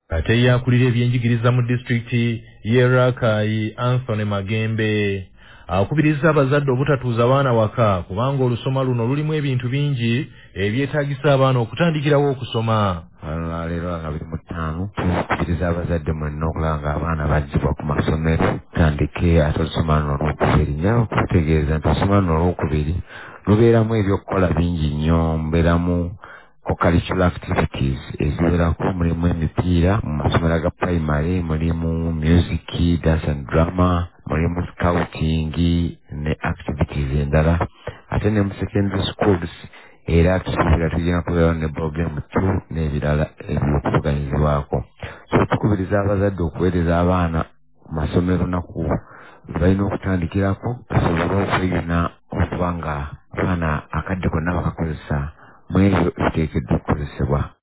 ate yakulira ebyenjigiriza mu disitulikiti y'e Rakai Anthony Magembe akubiriza abazadde obutatuuza abaana waka kubanga olusoma luno lulimu ebintu bingi ebyetaagisa abaana okutandikirawo okusoma. Leero nga 25 tukubiriza abazadde mwenna okulanga abaana baggibwa ku masomero tandike ate olusoma luno olwokubiri nyawo okutegeeza nti olusoma luno olwokubiri lubeeramu ebyokukola bingi nnyo mbeeramu co-curricular activities eziwerako mulimu emipiira mu masomero ga primary mulimu music dance and drama mulimu scouting ne activities endala ate ne mu secondary schools era tusuubira tugenda kubeerawo ne program 2 n'ebirala ebyokuvuganyizibwako. So tukubiriza abazadde okuweereza abaana ku masomero naku balina okutandikirako basobole okweyuna okuba nga abaana akadde konna bakakozesa mu ebyo ebiteekeddwa okukozesebwa.